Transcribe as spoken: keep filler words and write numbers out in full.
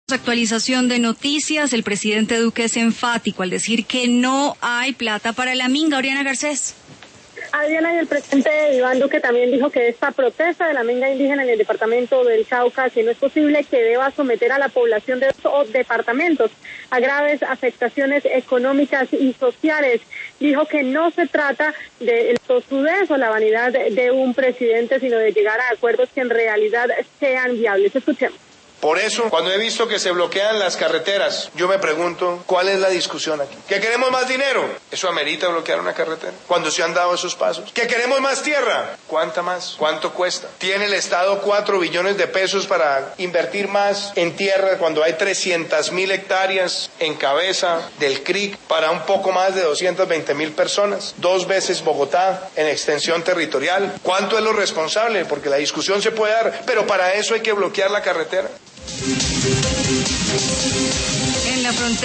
Actualización de noticias, el presidente Duque es enfático al decir que no hay plata para la minga. Oriana Garcés. Adriana, y el presidente Iván Duque también dijo que esta protesta de la minga indígena en el departamento del Cauca, que no es posible que deba someter a la población de esos departamentos a graves afectaciones económicas y sociales. Dijo que no se trata de el tosudez o la vanidad de un presidente, sino de llegar a acuerdos que en realidad sean viables. Escuchemos. Por eso, cuando he visto que se bloquean las carreteras, yo me pregunto, ¿cuál es la discusión aquí? ¿Que queremos más dinero? ¿Eso amerita bloquear una carretera? Cuando se han dado esos pasos. ¿Que queremos más tierra? ¿Cuánta más? ¿Cuánto cuesta? ¿Tiene el Estado cuatro billones de pesos para invertir más en tierra cuando hay trescientas mil hectáreas en cabeza del C R I C para un poco más de doscientas veinte mil personas? Dos veces Bogotá en extensión territorial. ¿Cuánto es lo responsable? Porque la discusión se puede dar, pero para eso hay que bloquear la carretera. En la frontera